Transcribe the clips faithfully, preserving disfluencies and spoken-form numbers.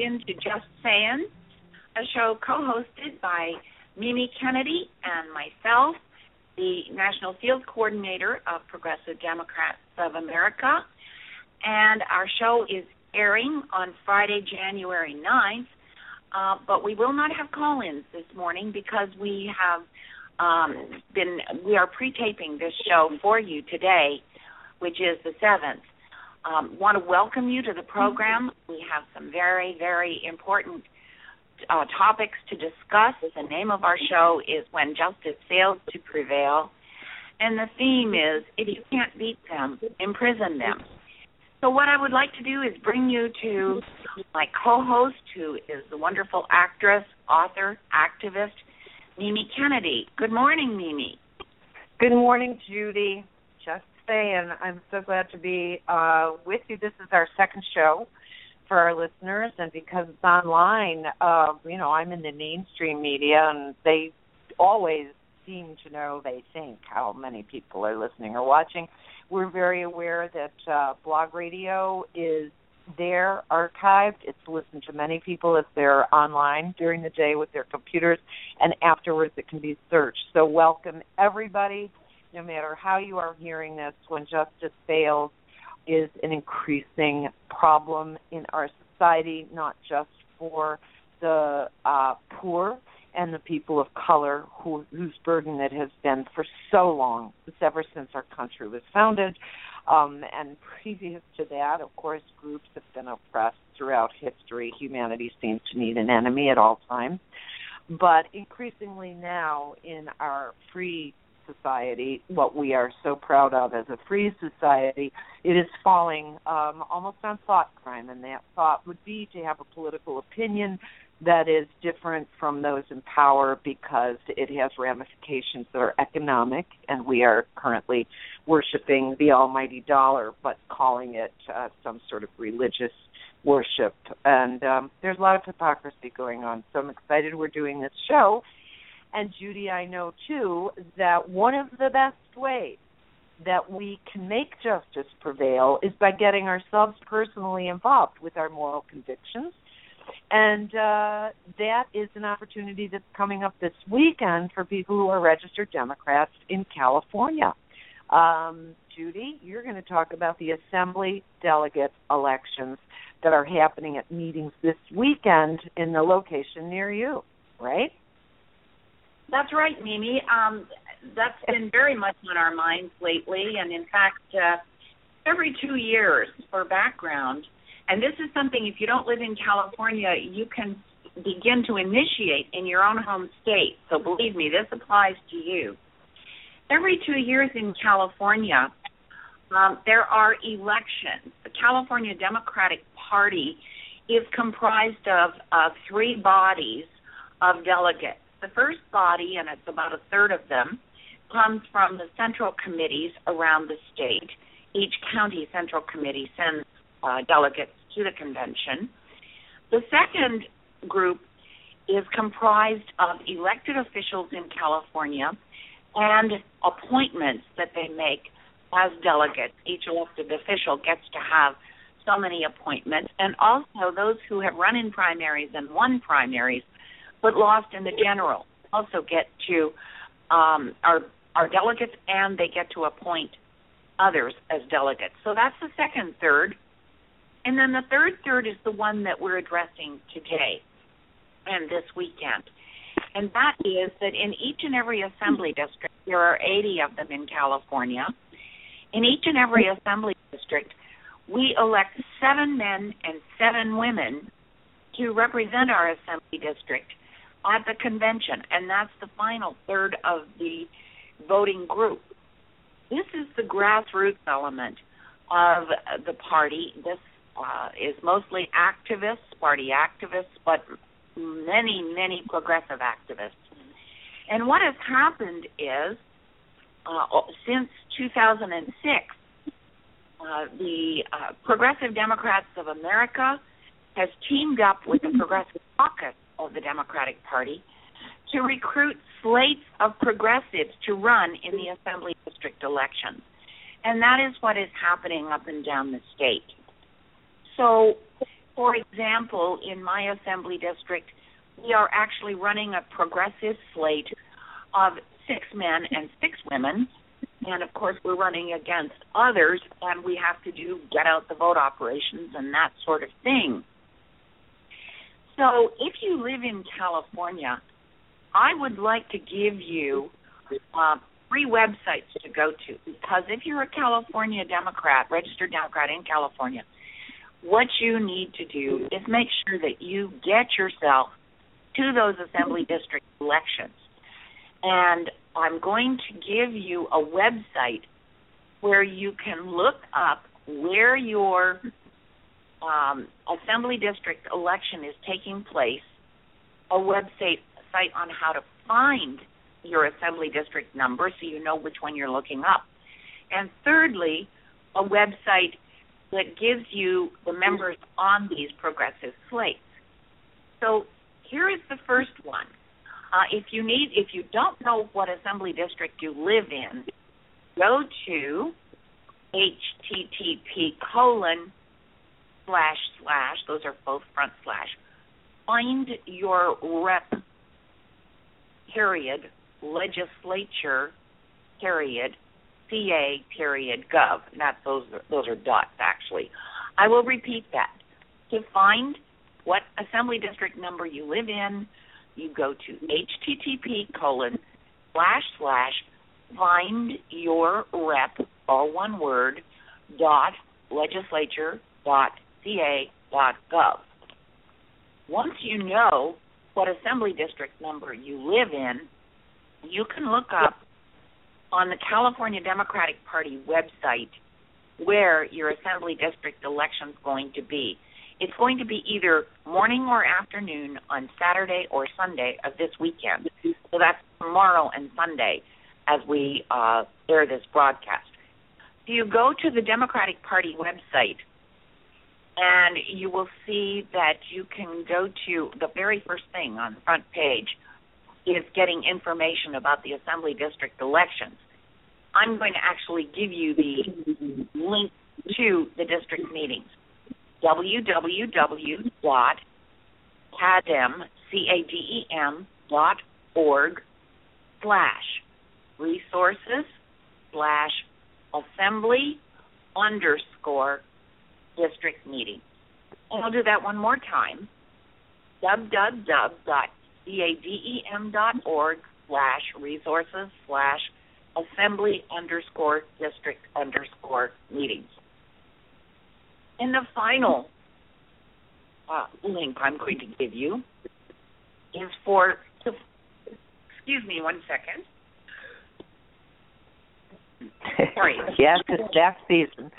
in to Just Saying, a show co-hosted by Mimi Kennedy and myself, the National Field Coordinator of Progressive Democrats of America. And our show is airing on Friday, January ninth, uh, but we will not have call-ins this morning because we have um, been, we are pre-taping this show for you today, which is the seventh. Um, want to welcome you to the program. We have some very, very important uh, topics to discuss. The name of our show is When Justice Fails to Prevail, and the theme is, if you can't beat them, imprison them. So what I would like to do is bring you to my co-host, who is the wonderful actress, author, activist, Mimi Kennedy. Good morning, Mimi. Good morning, Judy. Just saying, I'm so glad to be uh, with you. This is our second show for our listeners, and because it's online, uh, you know, I'm in the mainstream media, and they always seem to know, they think, how many people are listening or watching. We're very aware that uh, blog radio is there, archived. It's listened to many people if they're online during the day with their computers, and afterwards it can be searched. So welcome, everybody. No matter how you are hearing this, When Justice Fails is an increasing problem in our society, not just for the uh, poor and the people of color who, whose burden it has been for so long, it's ever since our country was founded. Um, and previous to that, of course, groups have been oppressed throughout history. Humanity seems to need an enemy at all times. But increasingly now in our free society, what we are so proud of as a free society, it is falling um, almost on thought crime, and that thought would be to have a political opinion that is different from those in power because it has ramifications that are economic, and we are currently worshiping the almighty dollar, but calling it uh, some sort of religious worship. And um, there's a lot of hypocrisy going on, so I'm excited we're doing this show. And, Judy, I know, too, that one of the best ways that we can make justice prevail is by getting ourselves personally involved with our moral convictions. And uh, that is an opportunity that's coming up this weekend for people who are registered Democrats in California. Um, Judy, you're going to talk about the Assembly delegate elections that are happening at meetings this weekend in the location near you, right? That's right, Mimi. Um, that's been very much on our minds lately, and in fact, uh, every two years, for background, and this is something, if you don't live in California, you can begin to initiate in your own home state. So believe me, this applies to you. Every two years in California, um, there are elections. The California Democratic Party is comprised of, of three bodies of delegates. The first body, and it's about a third of them, comes from the central committees around the state. Each county central committee sends uh, delegates to the convention. The second group is comprised of elected officials in California and appointments that they make as delegates. Each elected official gets to have so many appointments, and also those who have run in primaries and won primaries but lost in the general also get to, um, are, are delegates, and they get to appoint others as delegates. So that's the second third. And then the third third is the one that we're addressing today and this weekend. And that is that in each and every assembly district, there are eighty of them in California. In each and every assembly district, we elect seven men and seven women to represent our assembly district at the convention, and that's the final third of the voting group. This is the grassroots element of the party. This uh, is mostly activists, party activists, but many, many progressive activists. And what has happened is, uh, since two thousand six, uh, the uh, Progressive Democrats of America has teamed up with the Progressive Caucus of the Democratic Party to recruit slates of progressives to run in the assembly district elections. And that is what is happening up and down the state. So For example, in my assembly district, we are actually running a progressive slate of six men and six women. And, of course, we're running against others, and we have to do get-out-the-vote operations and that sort of thing. So if you live in California, I would like to give you uh, three websites to go to, because if you're a California Democrat, registered Democrat in California, what you need to do is make sure that you get yourself to those assembly district elections. And I'm going to give you a website where you can look up where your um, assembly district election is taking place, a website site on how to find your assembly district number so you know which one you're looking up. And thirdly, a website that gives you the members on these progressive slates. So here is the first one. Uh, if you need, if you don't know what assembly district you live in, go to http colon slash slash. Those are both front slash. Find your rep. Period. Legislature. Period. C A. Period. Gov. Not those. Those are dots actually. I will repeat that. To find what assembly district number you live in, you go to http colon slash slash find your rep, all one word, dot legislature dot ca dot gov. Once you know what assembly district number you live in, you can look up on the California Democratic Party website where your assembly district election is going to be. It's going to be either morning or afternoon on Saturday or Sunday of this weekend. So that's tomorrow and Sunday as we uh, air this broadcast. So you go to the Democratic Party website, and you will see that you can go to the very first thing on the front page is getting information about the assembly district elections. I'm going to actually give you the link to the district meetings. www dot cadem, C A D E M, dot org slash resources slash assembly underscore district meeting. And I'll do that one more time. www dot cadem dot org slash resources slash assembly underscore district underscore meetings. And the final uh, link I'm going to give you is for, to, excuse me one second. Sorry. Yes, it's staff season.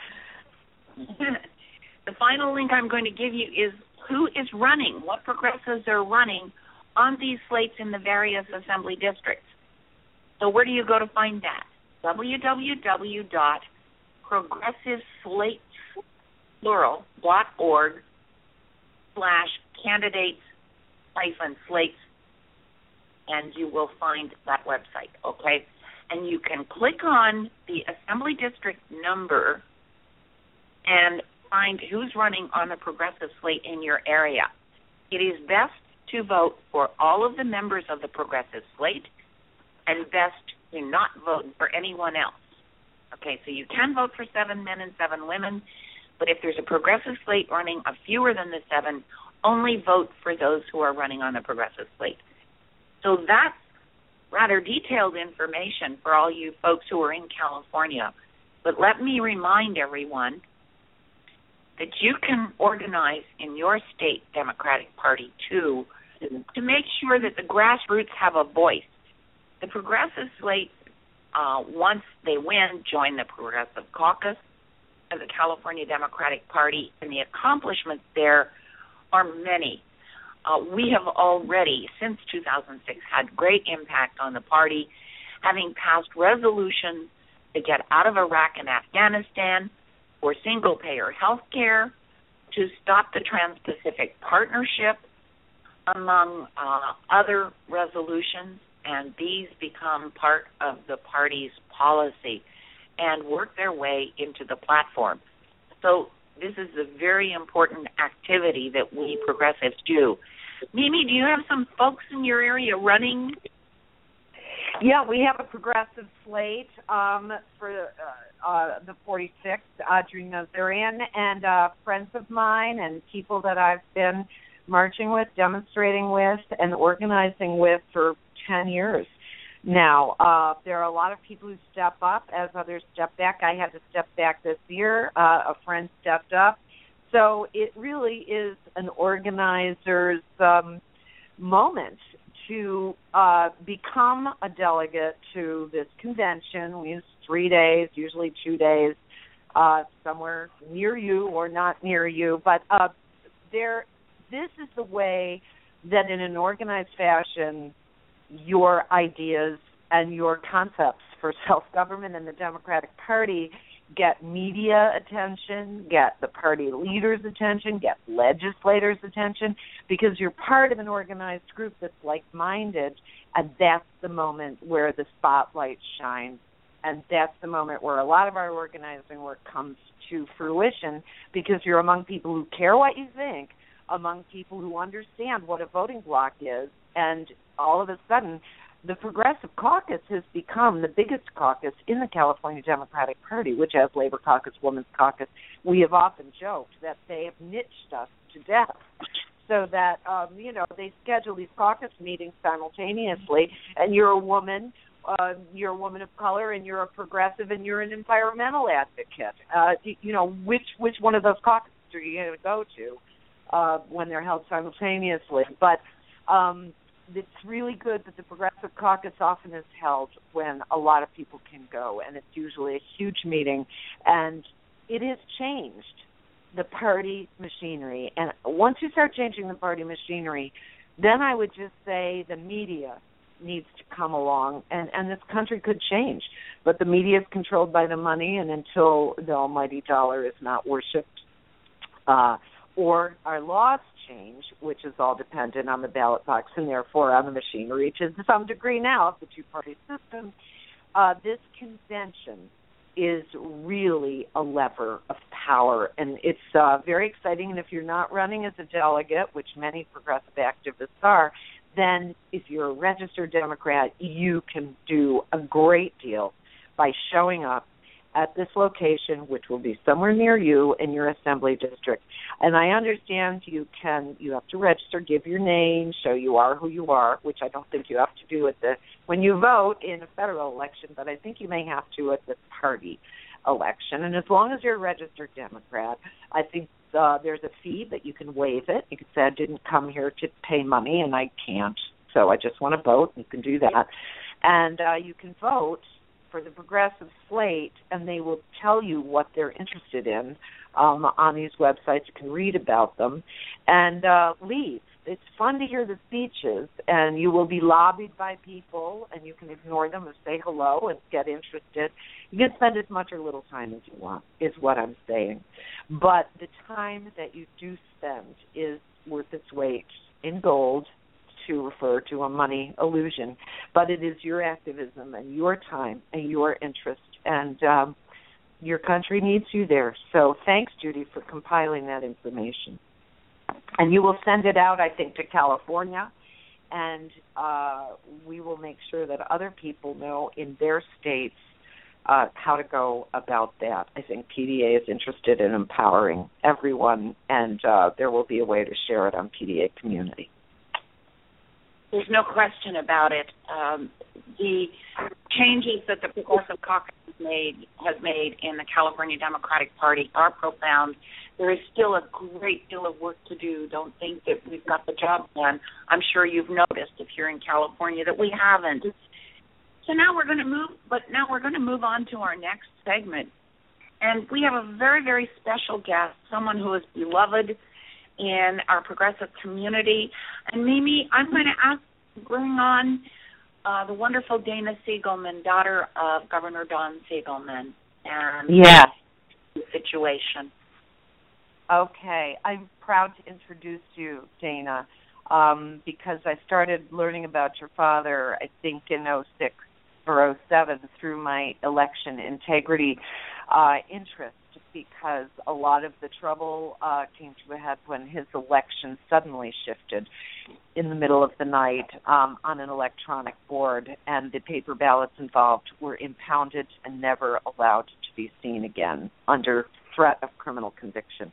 The final link I'm going to give you is who is running, what progressives are running on these slates in the various assembly districts. So where do you go to find that? www dot progressive slates plural, dot org slash candidates hyphen slates, and you will find that website, okay? And you can click on the assembly district number and find who's running on the progressive slate in your area. It is best to vote for all of the members of the progressive slate and best to not vote for anyone else. Okay, so you can vote for seven men and seven women, but if there's a progressive slate running of fewer than the seven, only vote for those who are running on the progressive slate. So that's rather detailed information for all you folks who are in California. But let me remind everyone that you can organize in your state Democratic Party, too, to make sure that the grassroots have a voice. The progressive slate, uh, once they win, join the Progressive Caucus of the California Democratic Party, and the accomplishments there are many. Uh, we have already, since two thousand six, had great impact on the party, having passed resolutions to get out of Iraq and Afghanistan, for single-payer health care, to stop the Trans-Pacific Partnership, among uh, other resolutions, and these become part of the party's policy and work their way into the platform. So this is a very important activity that we progressives do. Mimi, do you have some folks in your area running? Yeah, we have a progressive slate um, for uh, uh, the forty-sixth. Audrey Nazarian and uh, friends of mine and people that I've been marching with, demonstrating with, and organizing with for ten years now. Uh, there are a lot of people who step up as others step back. I had to step back this year. Uh, a friend stepped up. So it really is an organizer's um, moment to uh, become a delegate to this convention. We use three days, usually two days, uh, somewhere near you or not near you. But uh, there, this is the way that in an organized fashion, your ideas and your concepts for self-government and the Democratic Party get media attention, get the party leaders' attention, get legislators' attention, because you're part of an organized group that's like-minded, and that's the moment where the spotlight shines, and that's the moment where a lot of our organizing work comes to fruition, because you're among people who care what you think, among people who understand what a voting bloc is, and all of a sudden the Progressive Caucus has become the biggest caucus in the California Democratic Party, which as Labor Caucus, Women's Caucus, we have often joked that they have niched us to death, so that, um, you know, they schedule these caucus meetings simultaneously, and you're a woman, uh, you're a woman of color, and you're a progressive, and you're an environmental advocate. Uh, you, you know, which, which one of those caucuses are you going to go to uh, when they're held simultaneously? But um it's really good that the Progressive Caucus often is held when a lot of people can go, and it's usually a huge meeting, and it has changed the party machinery. And once you start changing the party machinery, then I would just say the media needs to come along, and, and this country could change. But the media is controlled by the money, and until the almighty dollar is not worshipped, uh, or our laws change, which is all dependent on the ballot box and therefore on the machinery to some degree now of the two-party system, uh, this convention is really a lever of power, and it's uh, very exciting. And if you're not running as a delegate, which many progressive activists are, then if you're a registered Democrat, you can do a great deal by showing up at this location, which will be somewhere near you in your assembly district. And I understand you can, you have to register, give your name, show you are who you are, which I don't think you have to do at the, when you vote in a federal election, but I think you may have to at the party election. And as long as you're a registered Democrat, I think uh, there's a fee, but you can waive it. You can say, I didn't come here to pay money, and I can't, so I just want to vote. You can do that. And uh, you can vote for the progressive slate, and they will tell you what they're interested in um, on these websites. You can read about them and uh, leave. It's fun to hear the speeches, and you will be lobbied by people, and you can ignore them and say hello and get interested. You can spend as much or little time as you want, is what I'm saying. But the time that you do spend is worth its weight in gold, to refer to a money illusion, but it is your activism and your time and your interest, and um, your country needs you there. So thanks, Judy, for compiling that information. And you will send it out, I think, to California, and uh, we will make sure that other people know in their states uh, how to go about that. I think P D A is interested in empowering everyone, and uh, there will be a way to share it on P D A Community. There's no question about it. Um, the changes that the Progressive Caucus has made, has made in the California Democratic Party are profound. There is still a great deal of work to do. Don't think that we've got the job done. I'm sure you've noticed if you're in California that we haven't. So now we're going to move, but now we're going to move on to our next segment. And we have a very, very special guest, someone who is beloved in our progressive community. And Mimi, I'm going to ask to bring on uh, the wonderful Dana Siegelman, daughter of Governor Don Siegelman, and yeah. the situation. Okay. I'm proud to introduce you, Dana, um, because I started learning about your father, I think, in oh six for oh seven through my election integrity uh, interest, because a lot of the trouble uh, came to a head when his election suddenly shifted in the middle of the night um, on an electronic board, and the paper ballots involved were impounded and never allowed to be seen again under threat of criminal conviction.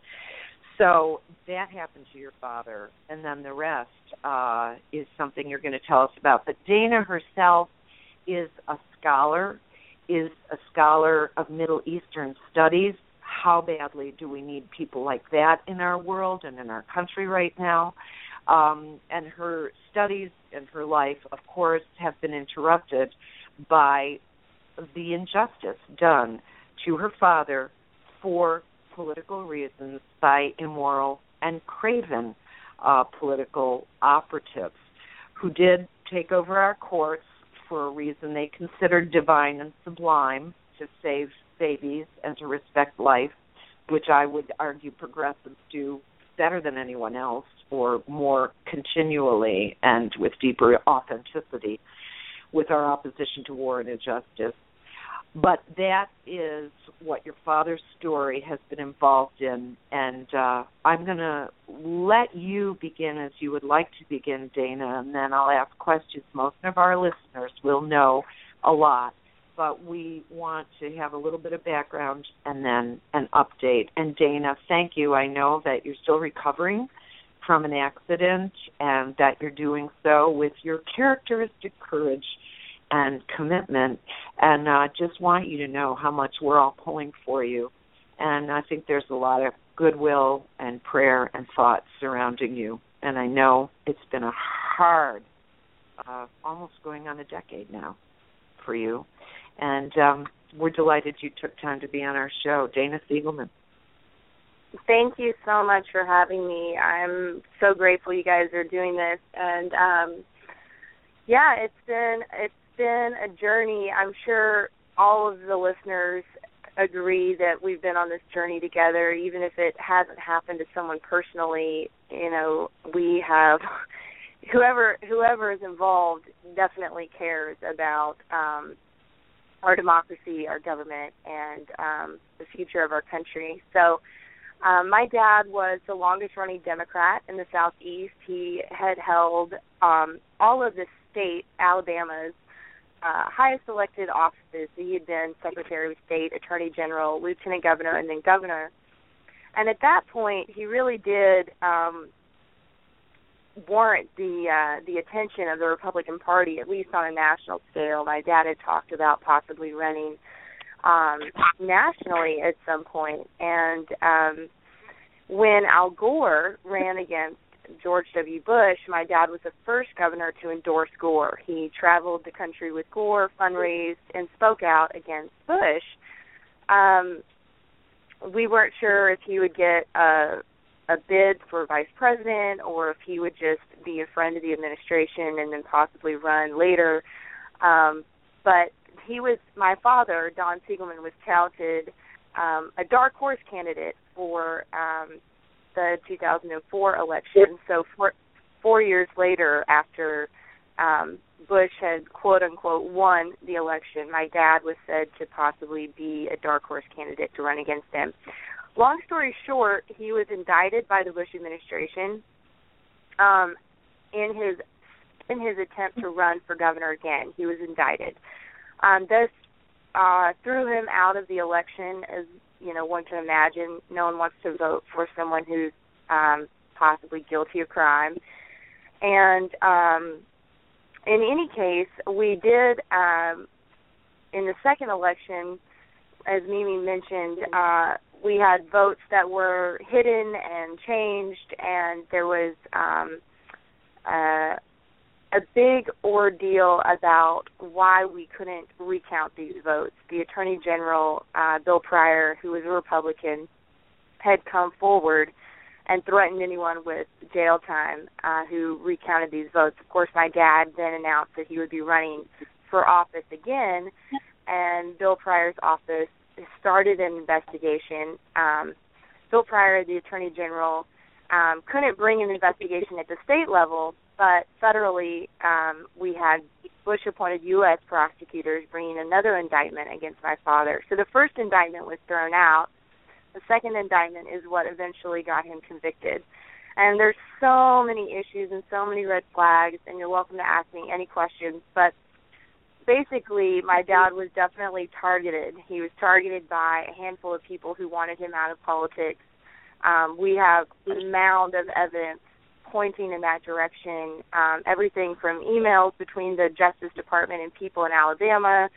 So that happened to your father, and then the rest uh, is something you're going to tell us about. But Dana herself is a scholar, is a scholar of Middle Eastern studies. How badly do we need people like that in our world and in our country right now? Um, and her studies and her life, of course, have been interrupted by the injustice done to her father for political reasons by immoral and craven uh, political operatives who did take over our courts for a reason they considered divine and sublime, to save babies and to respect life, which I would argue progressives do better than anyone else, or more continually and with deeper authenticity with our opposition to war and injustice. But that is what your father's story has been involved in, and uh, I'm going to let you begin as you would like to begin, Dana, and then I'll ask questions. Most of our listeners will know a lot, but we want to have a little bit of background and then an update. And Dana, thank you. I know that you're still recovering from an accident and that you're doing so with your characteristic courage and commitment, and I uh, just want you to know how much we're all pulling for you. And I think there's a lot of goodwill and prayer and thought surrounding you. And I know it's been a hard, uh, almost going on a decade now for you. And um, we're delighted you took time to be on our show. Dana Siegelman. Thank you so much for having me. I'm so grateful you guys are doing this. And, um, yeah, it's been it's been a journey. I'm sure all of the listeners agree that we've been on this journey together, even if it hasn't happened to someone personally. You know, we have whoever whoever is involved definitely cares about um, our democracy, our government, and um, the future of our country. So um, my dad was the longest-running Democrat in the Southeast. He had held um, all of the state, Alabama's, Uh, highest elected offices. He had been Secretary of State, Attorney General, Lieutenant Governor, and then Governor. And at that point, he really did um, warrant the uh, the attention of the Republican Party, at least on a national scale. My dad had talked about possibly running um, nationally at some point. And um, when Al Gore ran against George W. Bush, my dad was the first governor to endorse Gore. He traveled the country with Gore, fundraised, and spoke out against Bush. Um, we weren't sure if he would get a, a bid for vice president or if he would just be a friend of the administration and then possibly run later. Um, but he was, my father, Don Siegelman, was touted um, a dark horse candidate for um the two thousand four election. So four, four years later, after um, Bush had, quote-unquote, won the election, my dad was said to possibly be a dark horse candidate to run against him. Long story short, he was indicted by the Bush administration um, in his in his attempt to run for governor again. He was indicted. Um, this uh, threw him out of the election. As you know, one can imagine, no one wants to vote for someone who's um, possibly guilty of crime. And um, in any case, we did, um, in the second election, as Mimi mentioned, uh, we had votes that were hidden and changed, and there was um, uh, a big ordeal about why we couldn't recount these votes. The Attorney General, uh, Bill Pryor, who was a Republican, had come forward and threatened anyone with jail time uh, who recounted these votes. Of course, my dad then announced that he would be running for office again, and Bill Pryor's office started an investigation. Um, Bill Pryor, the Attorney General, um, couldn't bring an investigation at the state level, but federally, um, we had Bush-appointed U S prosecutors bringing another indictment against my father. So the first indictment was thrown out. The second indictment is what eventually got him convicted. And there's so many issues and so many red flags, and you're welcome to ask me any questions. But basically, my dad was definitely targeted. He was targeted by a handful of people who wanted him out of politics. Um, we have a mound of evidence pointing in that direction, um, everything from emails between the Justice Department and people in Alabama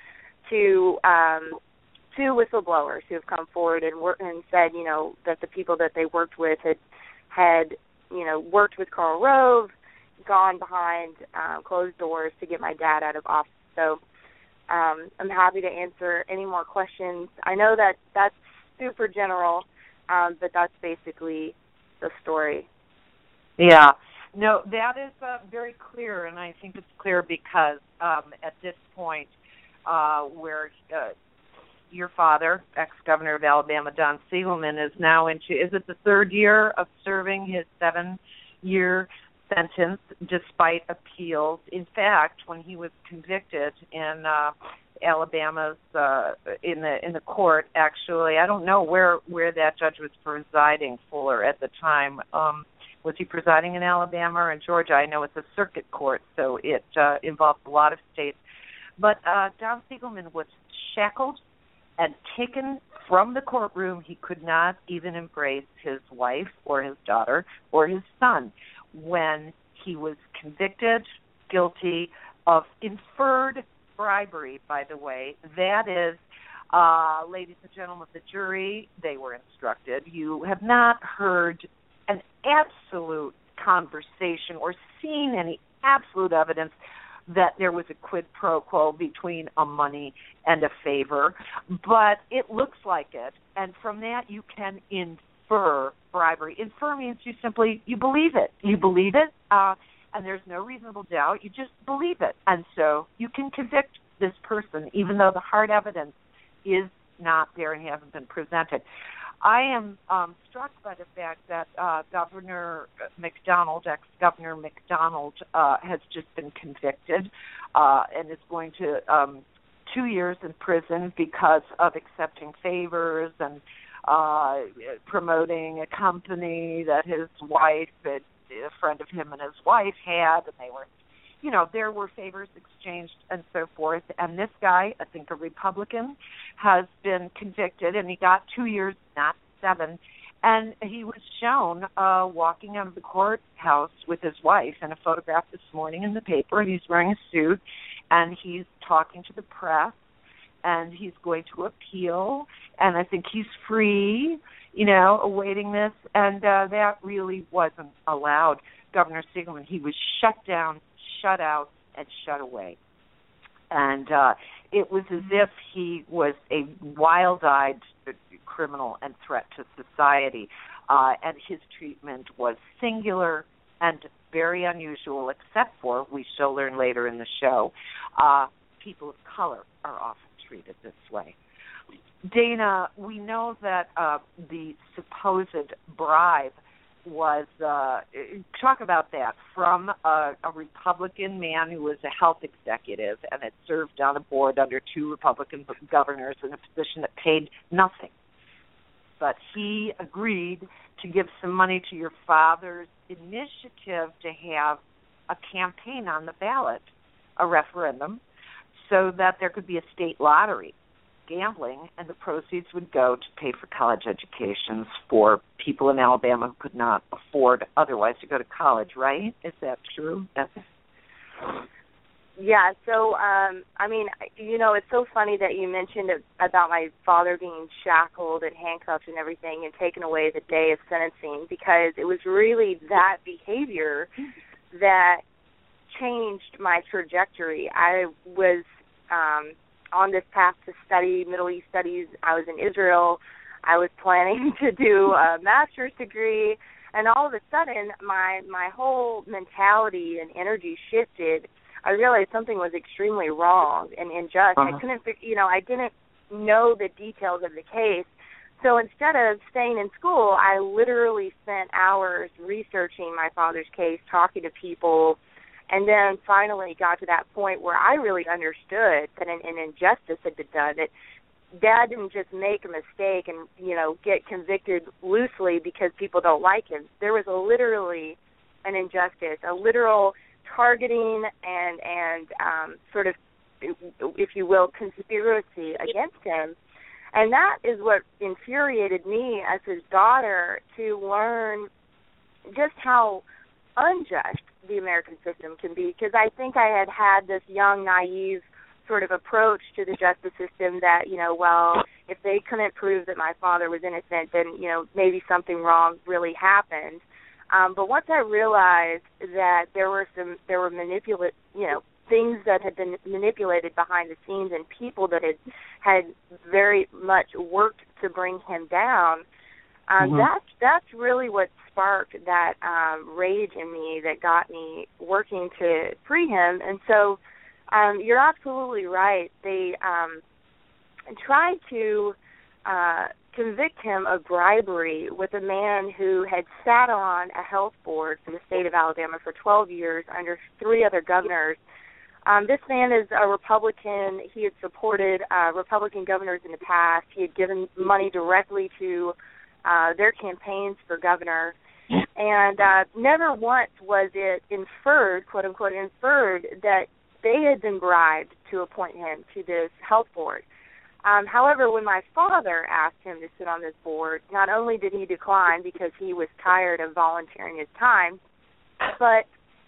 to um, to whistleblowers who have come forward and, wor- and said, you know, that the people that they worked with had, had you know, worked with Karl Rove, gone behind uh, closed doors to get my dad out of office. So um, I'm happy to answer any more questions. I know that that's super general, um, but that's basically the story. Yeah. No, that is uh, very clear, and I think it's clear because um, at this point uh, where uh, your father, ex-governor of Alabama, Don Siegelman, is now into, is it the third year of serving his seven-year sentence despite appeals? In fact, when he was convicted in uh, Alabama's uh, in the in the court, actually, I don't know where where that judge was presiding, Fuller, at the time. Um, was he presiding in Alabama or in Georgia? I know it's a circuit court, so it uh, involves a lot of states. But uh, Don Siegelman was shackled and taken from the courtroom. He could not even embrace his wife or his daughter or his son when he was convicted, guilty of inferred bribery, by the way. That is, uh, ladies and gentlemen of the jury, they were instructed. You have not heard an absolute conversation or seen any absolute evidence that there was a quid pro quo between a money and a favor, but it looks like it, and from that you can infer bribery. Infer means you simply, you believe it. You believe it, uh, and there's no reasonable doubt. You just believe it, and so you can convict this person even though the hard evidence is not there and hasn't been presented. I am um, struck by the fact that uh, Governor McDonald, ex-Governor McDonald, uh, has just been convicted uh, and is going to um, two years in prison because of accepting favors and uh, promoting a company that his wife, a friend of him and his wife had, and they were, you know, there were favors exchanged and so forth. And this guy, I think a Republican, has been convicted, and he got two years, not seven. And he was shown uh, walking out of the courthouse with his wife in a photograph this morning in the paper, and he's wearing a suit, and he's talking to the press, and he's going to appeal, and I think he's free, you know, awaiting this, and uh, that really wasn't allowed. Governor Siegelman, he was shut down, shut out, and shut away. And uh, it was as if he was a wild-eyed criminal and threat to society, uh, and his treatment was singular and very unusual, except for, we shall learn later in the show, uh, people of color are often treated this way. Dana, we know that uh, the supposed bribe was, uh, talk about that, from a, a Republican man who was a health executive and had served on a board under two Republican governors in a position that paid nothing. But he agreed to give some money to your father's initiative to have a campaign on the ballot, a referendum, so that there could be a state lottery, gambling, and the proceeds would go to pay for college educations for people in Alabama who could not afford otherwise to go to college, right? Is that true? That's... Yeah, so, um, I mean, you know, it's so funny that you mentioned about my father being shackled and handcuffed and everything and taken away the day of sentencing, because it was really that behavior that changed my trajectory. I was um, on this path to study Middle East studies. I was in Israel. I was planning to do a master's degree, and all of a sudden my my whole mentality and energy shifted. I realized something was extremely wrong and unjust. Uh-huh. I couldn't, you know, I didn't know the details of the case. So instead of staying in school, I literally spent hours researching my father's case, talking to people, and then finally got to that point where I really understood that an, an injustice had been done, that Dad didn't just make a mistake and, you know, get convicted loosely because people don't like him. There was a literally an injustice, a literal targeting and, and um, sort of, if you will, conspiracy against him. And that is what infuriated me as his daughter, to learn just how unjust the American system can be, because I think I had had this young, naive sort of approach to the justice system that, you know, well, if they couldn't prove that my father was innocent, then, you know, maybe something wrong really happened. Um, but once I realized that there were some, there were manipulate, you know, things that had been manipulated behind the scenes and people that had had very much worked to bring him down, um, mm-hmm. that's that's really what sparked that um, rage in me that got me working to free him. And so um, you're absolutely right. They um, tried to uh, convict him of bribery with a man who had sat on a health board for the state of Alabama for twelve years under three other governors. Um, this man is a Republican. He had supported uh, Republican governors in the past. He had given money directly to uh, their campaigns for governor. And uh, never once was it inferred, quote unquote, inferred that they had been bribed to appoint him to this health board. Um, however, when my father asked him to sit on this board, not only did he decline because he was tired of volunteering his time, but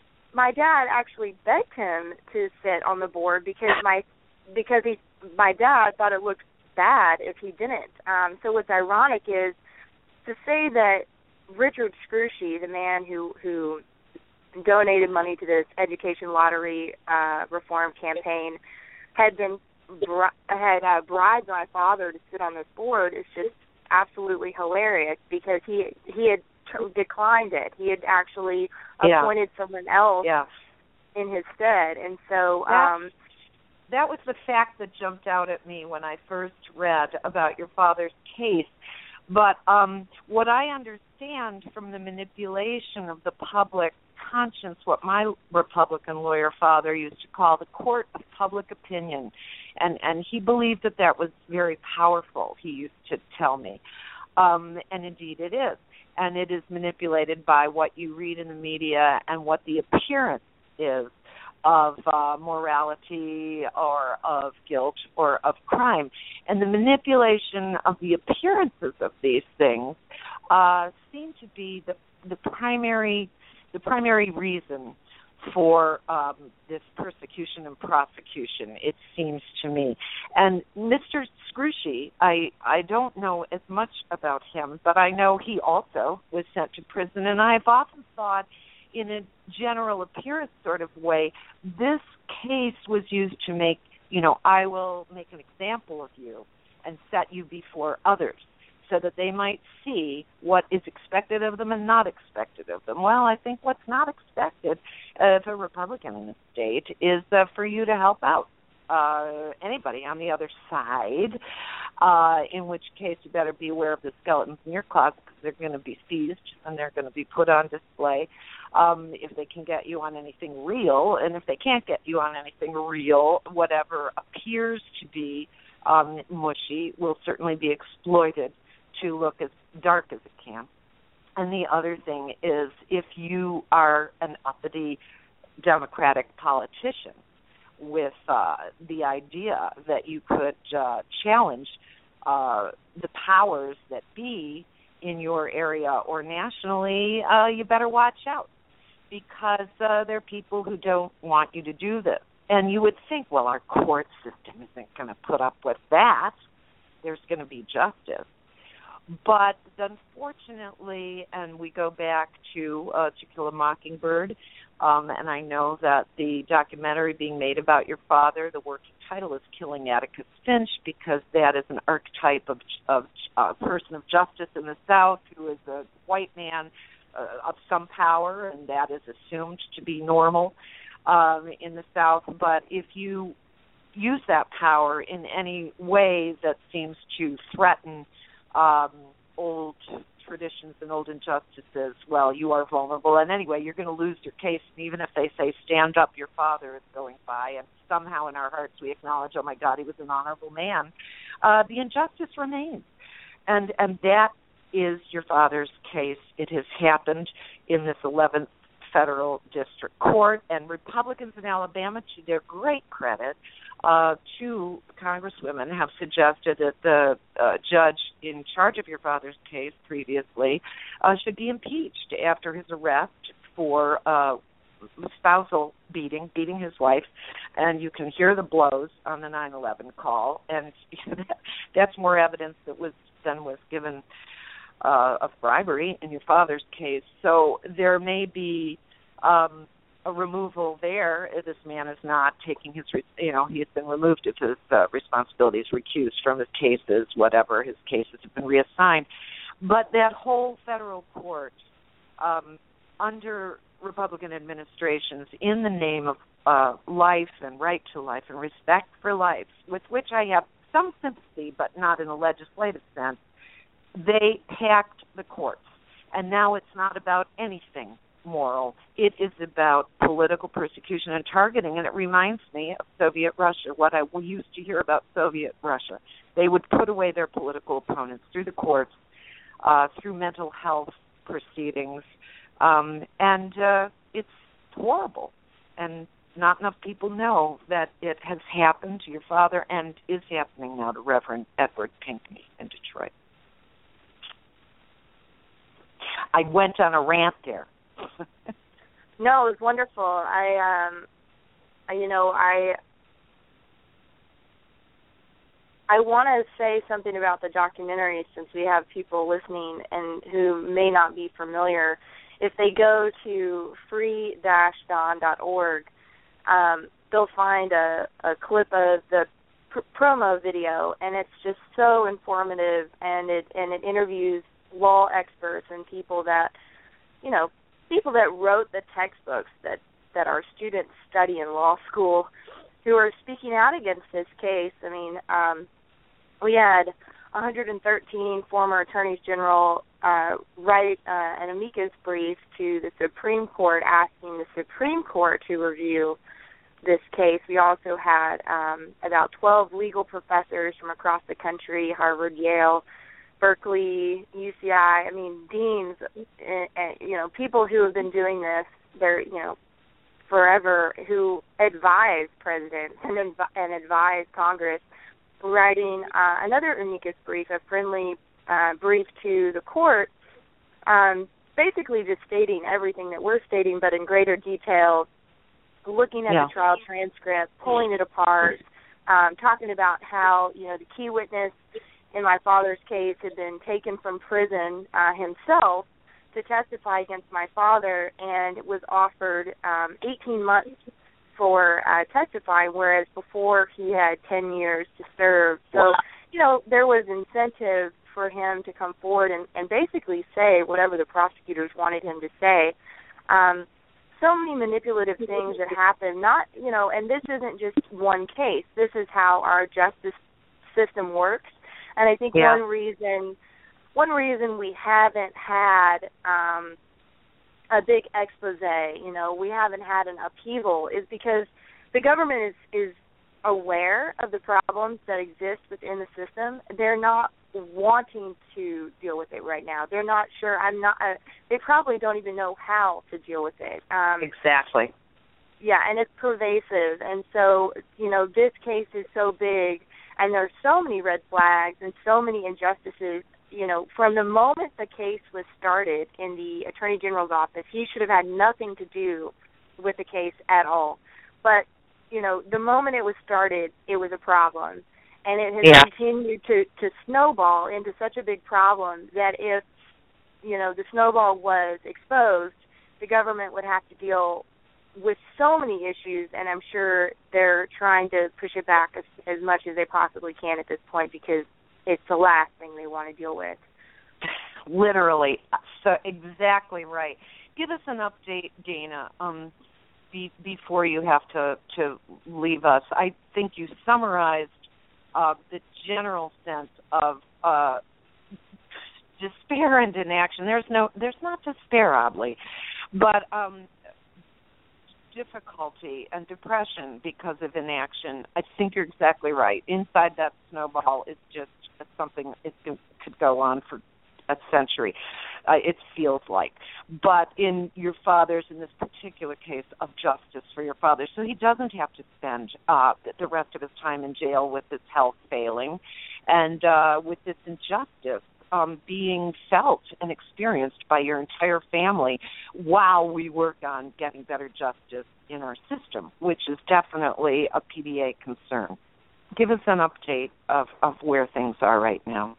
my dad actually begged him to sit on the board because my because he my dad thought it looked bad if he didn't. Um, so what's ironic is to say that Richard Scrushy, the man who who donated money to this education lottery uh, reform campaign, had been bri- had uh, bribed my father to sit on this board is just absolutely hilarious, because he he had t- declined it. He had actually yeah. appointed someone else yeah. in his stead, and so that, um, that was the fact that jumped out at me when I first read about your father's case. But um, what I understand from the manipulation of the public conscience, what my Republican lawyer father used to call the court of public opinion, and, and he believed that that was very powerful, he used to tell me. Um, and indeed it is. And it is manipulated by what you read in the media and what the appearance is of uh, morality or of guilt or of crime. And the manipulation of the appearances of these things uh, seem to be the, the primary the primary reason for um, this persecution and prosecution, it seems to me. And Mister Scrushy, I, I don't know as much about him, but I know he also was sent to prison, and I've often thought in a general appearance sort of way, this case was used to make, you know, I will make an example of you and set you before others so that they might see what is expected of them and not expected of them. Well, I think what's not expected of a Republican in the state is uh, for you to help out uh, anybody on the other side, uh, in which case you better be aware of the skeletons in your closet, because they're going to be seized and they're going to be put on display um, if they can get you on anything real. And if they can't get you on anything real, whatever appears to be um, mushy will certainly be exploited to look as dark as it can. And the other thing is, if you are an uppity Democratic politician with uh, the idea that you could uh, challenge uh, the powers that be in your area or nationally, uh, you better watch out, because uh, there are people who don't want you to do this. And you would think, well, our court system isn't going to put up with that. There's going to be justice. But unfortunately, and we go back to uh, To Kill a Mockingbird, um, and I know that the documentary being made about your father, the working title is Killing Atticus Finch, because that is an archetype of, of a person of justice in the South who is a white man uh, of some power, and that is assumed to be normal um, in the South. But if you use that power in any way that seems to threaten Um, old traditions and old injustices, well, you are vulnerable. And anyway, you're going to lose your case. And even if they say, stand up, your father is going by, and somehow in our hearts we acknowledge, oh, my God, he was an honorable man, uh, the injustice remains. And and that is your father's case. It has happened in this eleventh Federal District Court, and Republicans in Alabama, to their great credit, uh, two congresswomen have suggested that the uh, judge in charge of your father's case previously uh, should be impeached after his arrest for uh, spousal beating, beating his wife, and you can hear the blows on the nine eleven call, and that's more evidence that was than was given uh, of bribery in your father's case. So there may be um, a removal there. This man is not taking his, you know, he has been removed of his uh, responsibilities, recused from his cases, whatever, his cases have been reassigned. But that whole federal court, um, under Republican administrations, in the name of uh, life and right to life and respect for life, with which I have some sympathy, but not in a legislative sense, they packed the courts. And now it's not about anything moral. It is about political persecution and targeting. And it reminds me of Soviet Russia, what I used to hear about Soviet Russia. They would put away their political opponents through the courts, uh, through mental health proceedings. Um, and uh, it's horrible. And not enough people know that it has happened to your father and is happening now to Reverend Edward Pinkney in Detroit. I went on a rant there. No, it was wonderful. I, um, I, you know, I, I want to say something about the documentary since we have people listening and who may not be familiar. If they go to free dash dawn dot org, um, they'll find a, a clip of the pr- promo video, and it's just so informative, and it and it interviews law experts and people that, you know, people that wrote the textbooks that, that our students study in law school who are speaking out against this case. I mean, um, we had one hundred thirteen former attorneys general uh, write uh, an amicus brief to the Supreme Court asking the Supreme Court to review this case. We also had um, about twelve legal professors from across the country, Harvard, Yale, Berkeley, U C I, I mean, deans, uh, you know, people who have been doing this, they're, you know, forever, who advise presidents and, adv- and advise Congress, writing uh, another amicus brief, a friendly uh, brief to the court, um, basically just stating everything that we're stating, but in greater detail, looking at yeah. the trial transcript, pulling it apart, um, talking about how, you know, the key witness in my father's case had been taken from prison uh, himself to testify against my father and was offered um, eighteen months for uh, testifying, whereas before he had ten years to serve. So, wow. you know, there was incentive for him to come forward and, and basically say whatever the prosecutors wanted him to say. Um, so many manipulative things that happen, not, you know, and this isn't just one case. This is how our justice system works. And I think yeah. one reason one reason we haven't had um, a big expose, you know, we haven't had an upheaval is because the government is, is aware of the problems that exist within the system. They're not wanting to deal with it right now. They're not sure. I'm not. Uh, they probably don't even know how to deal with it. Um, exactly. Yeah, and it's pervasive. And so, you know, this case is so big. And there's so many red flags and so many injustices. You know, from the moment the case was started in the Attorney General's office, he should have had nothing to do with the case at all. But, you know, the moment it was started, it was a problem. And it has yeah. continued to, to snowball into such a big problem that if, you know, the snowball was exposed, the government would have to deal with so many issues, and I'm sure they're trying to push it back as, as much as they possibly can at this point because it's the last thing they want to deal with. Literally. So exactly right. Give us an update, Dana, um, be, before you have to, to leave us. I think you summarized uh, the general sense of uh, despair and inaction. There's no, there's not despair, oddly, but um, difficulty and depression because of inaction. I think you're exactly right. Inside that snowball is just something it could go on for a century. Uh, it feels like. But in your father's, in this particular case, of justice for your father, so he doesn't have to spend uh, the rest of his time in jail with his health failing and uh, with this injustice um, being felt and experienced by your entire family while we work on getting better justice in our system, which is definitely a P D A concern. Give us an update of, of where things are right now.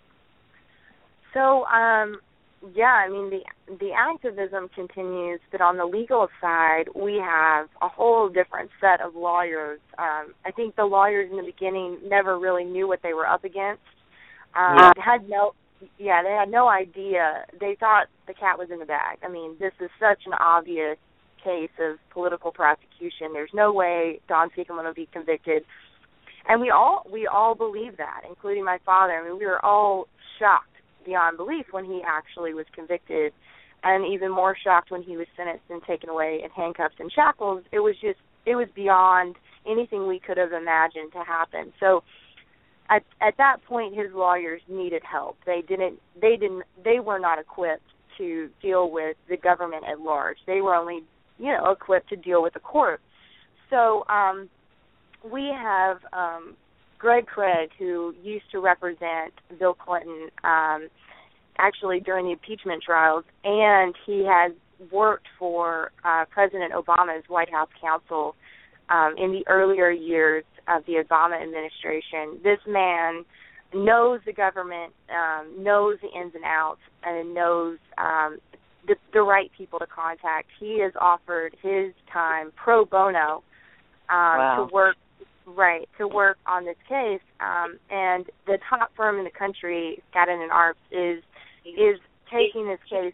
So, um, yeah, I mean, the the activism continues, but on the legal side, we have a whole different set of lawyers. Um, I think the lawyers in the beginning never really knew what they were up against. Um, yeah. They had no, yeah, they had no idea. They thought the cat was in the bag. I mean, this is such an obvious case of political prosecution. There's no way Don Siegelman will be convicted. And we all we all believe that, including my father. I mean, we were all shocked beyond belief when he actually was convicted, and even more shocked when he was sentenced and taken away in handcuffs and shackles. It was just, it was beyond anything we could have imagined to happen. So at at that point, his lawyers needed help. They didn't, they didn't, they were not equipped to deal with the government at large. They were only, you know, equipped to deal with the court. So, um, we have um, Greg Craig, who used to represent Bill Clinton um, actually during the impeachment trials, and he has worked for uh, President Obama's White House counsel um, in the earlier years of the Obama administration. This man knows the government, um, knows the ins and outs, and knows um, the, the right people to contact. He has offered his time pro bono um, wow. to work Right, to work on this case, um, and the top firm in the country, Skadden and Arps, is is taking this case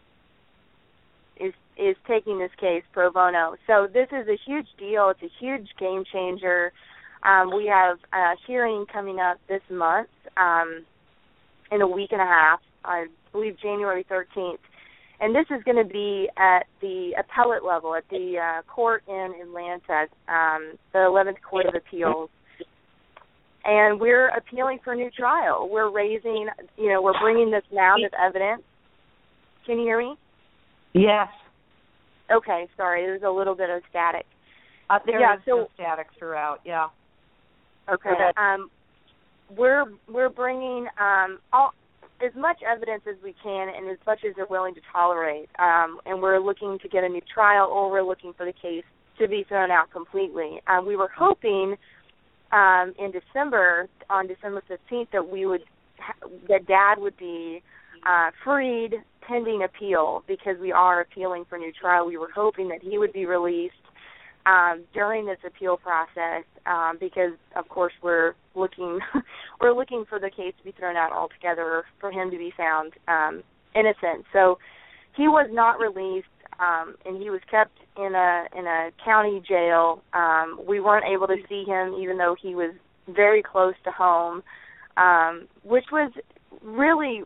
is is taking this case pro bono. So this is a huge deal. It's a huge game changer. Um, we have a hearing coming up this month, um, in a week and a half. I believe January thirteenth. And this is going to be at the appellate level, at the uh, court in Atlanta, um, the eleventh Court of Appeals. And we're appealing for a new trial. We're raising, you know, we're bringing this mound of evidence. Can you hear me? Yes. Okay, sorry, there's a little bit of static. Uh, there yeah, is so, static throughout, yeah. Okay. Um, we're we're bringing um, all... as much evidence as we can and as much as they're willing to tolerate. Um, and we're looking to get a new trial, or we're looking for the case to be thrown out completely. Um, we were hoping um, in December, on December fifteenth, that we would, ha- that Dad would be uh, freed pending appeal, because we are appealing for a new trial. We were hoping that he would be released Um, during this appeal process, um, because of course we're looking we're looking for the case to be thrown out altogether, for him to be found um, innocent. So he was not released, um, and he was kept in a in a county jail. Um, we weren't able to see him, even though he was very close to home, um, which was really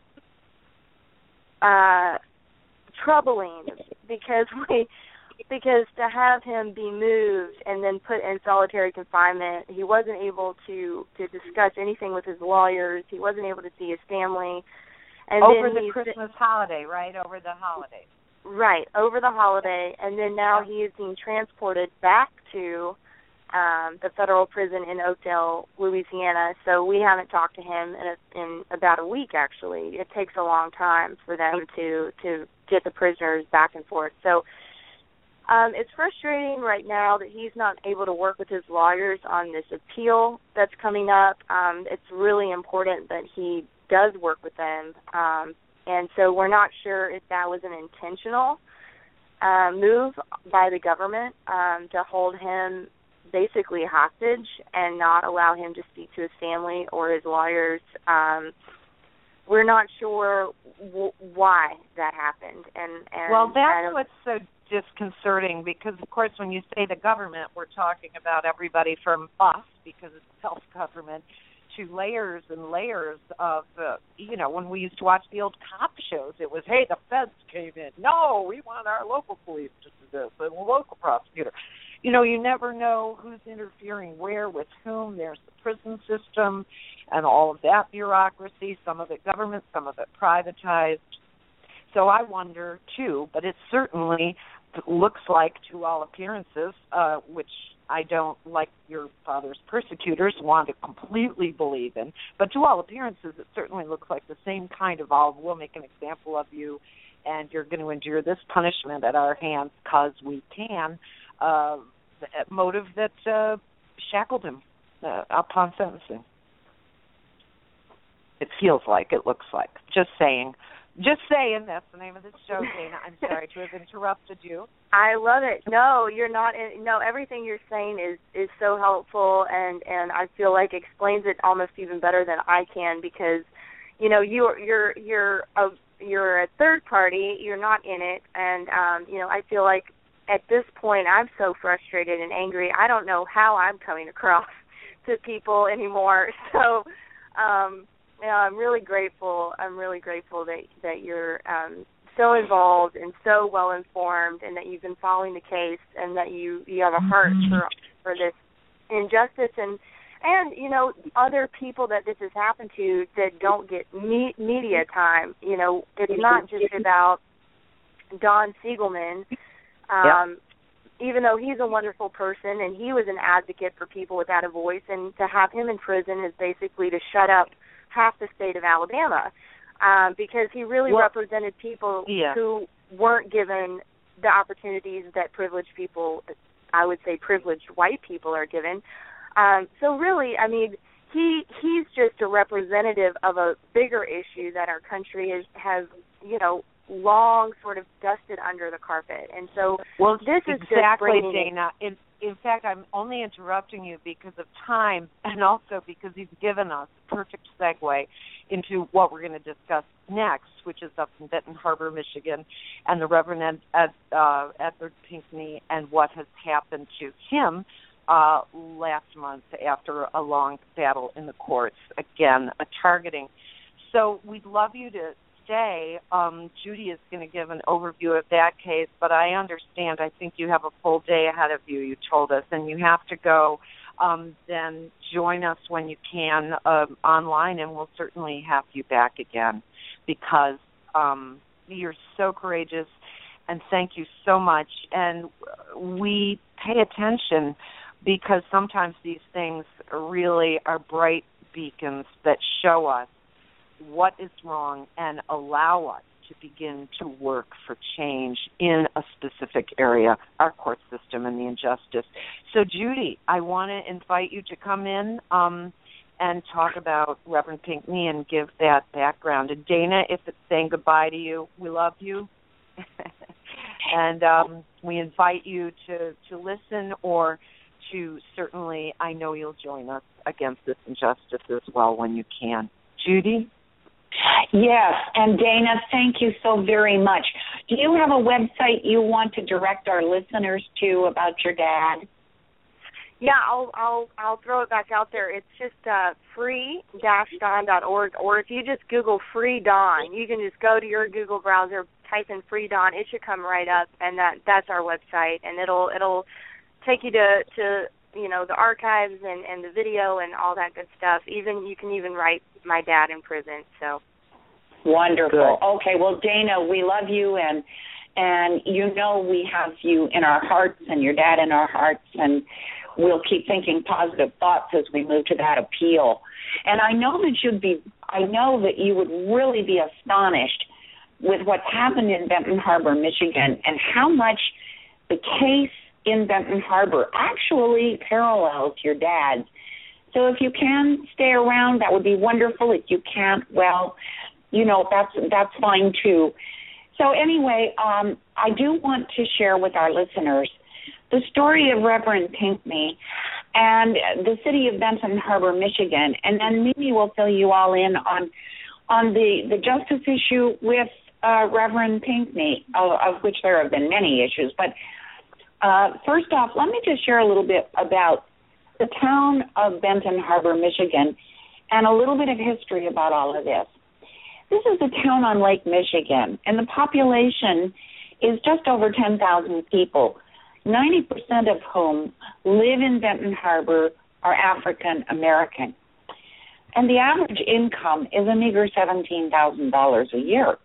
uh, troubling, because we. Because to have him be moved and then put in solitary confinement, he wasn't able to, to discuss anything with his lawyers. He wasn't able to see his family. And over then the Christmas holiday, right? Over the holiday. Right, over the holiday. And then now he is being transported back to um, the federal prison in Oakdale, Louisiana. So we haven't talked to him in, a, in about a week, actually. It takes a long time for them to, to get the prisoners back and forth. So Um, it's frustrating right now that he's not able to work with his lawyers on this appeal that's coming up. Um, it's really important that he does work with them. Um, and so we're not sure if that was an intentional uh, move by the government um, to hold him basically hostage and not allow him to speak to his family or his lawyers. Um, we're not sure w- why that happened. And, and well, that's what's so disconcerting, because of course when you say the government, we're talking about everybody from us, because it's self-government, to layers and layers of, uh, you know, when we used to watch the old cop shows, it was, hey, the feds came in. No, we want our local police to do this, and the local prosecutor. You know, you never know who's interfering where, with whom. There's the prison system and all of that bureaucracy, some of it government, some of it privatized. So I wonder, too, but it certainly looks like, to all appearances, uh, which I don't, like your father's persecutors, want to completely believe in, but to all appearances, it certainly looks like the same kind of, all we'll make an example of you, and you're going to endure this punishment at our hands because we can, uh, motive that uh, shackled him uh, upon sentencing. It feels like, it looks like. Just saying. Just saying, that's the name of this show, Dana. I'm sorry to have interrupted you. I love it. No, you're not. In, no, everything you're saying is, is so helpful, and, and I feel like explains it almost even better than I can, because, you know, you're you're you're a you're a third party. You're not in it, and um, you know, I feel like at this point I'm so frustrated and angry. I don't know how I'm coming across to people anymore. So. Um, Yeah, I'm really grateful. I'm really grateful that that you're um, so involved and so well informed, and that you've been following the case, and that you, you have a heart for for this injustice, and and you know, other people that this has happened to that don't get me- media time. You know, it's not just about Don Siegelman. Um, yeah. Even though he's a wonderful person and he was an advocate for people without a voice, and to have him in prison is basically to shut up half the state of Alabama, um, because he really well, represented people yeah. who weren't given the opportunities that privileged people, I would say privileged white people, are given. Um, so really, I mean, he he's just a representative of a bigger issue that our country has, has you know, long sort of dusted under the carpet. And so well, this is exactly, just Dana. In, in fact, I'm only interrupting you because of time, and also because you've given us a perfect segue into what we're going to discuss next, which is up in Benton Harbor, Michigan, and the Reverend Ed, Ed, uh, Edward Pinkney and what has happened to him uh, last month after a long battle in the courts. Again, a targeting. So we'd love you to stay. Um, Judy is going to give an overview of that case, but I understand, I think you have a full day ahead of you, you told us, and you have to go. Um, then join us when you can uh, online, and we'll certainly have you back again, because um, you're so courageous, and thank you so much. And we pay attention because sometimes these things really are bright beacons that show us what is wrong and allow us to begin to work for change in a specific area, our court system and the injustice. So, Judy, I want to invite you to come in um, and talk about Reverend Pinkney and give that background. And Dana, if it's saying goodbye to you, we love you. and um, we invite you to, to listen, or to certainly, I know you'll join us against this injustice as well when you can. Judy? Yes, and Dana, thank you so very much. Do you have a website you want to direct our listeners to about your dad? Yeah, I'll I'll I'll throw it back out there. It's just uh, free dash don dot org, or if you just Google Free Don, you can just go to your Google browser, type in Free Don. It should come right up, and that that's our website, and it'll it'll take you to to you know the archives and, and the video and all that good stuff. Even you can even write my dad in prison. So wonderful. Good. Okay, well, Dana, we love you, and and you know we have you in our hearts and your dad in our hearts, and we'll keep thinking positive thoughts as we move to that appeal. And I know that you'd be, I know that you would really be astonished with what's happened in Benton Harbor, Michigan, and how much the case in Benton Harbor actually parallels your dad's. So if you can stay around, that would be wonderful. If you can't, well, you know, that's that's fine too. So anyway, um, I do want to share with our listeners the story of Reverend Pinkney and the city of Benton Harbor, Michigan, and then Mimi will fill you all in on on the, the justice issue with uh, Reverend Pinkney, of, of which there have been many issues. But uh, first off, let me just share a little bit about the town of Benton Harbor, Michigan, and a little bit of history about all of this. This is a town on Lake Michigan, and the population is just over ten thousand people, ninety percent of whom live in Benton Harbor are African American. And the average income is a meager seventeen thousand dollars a year.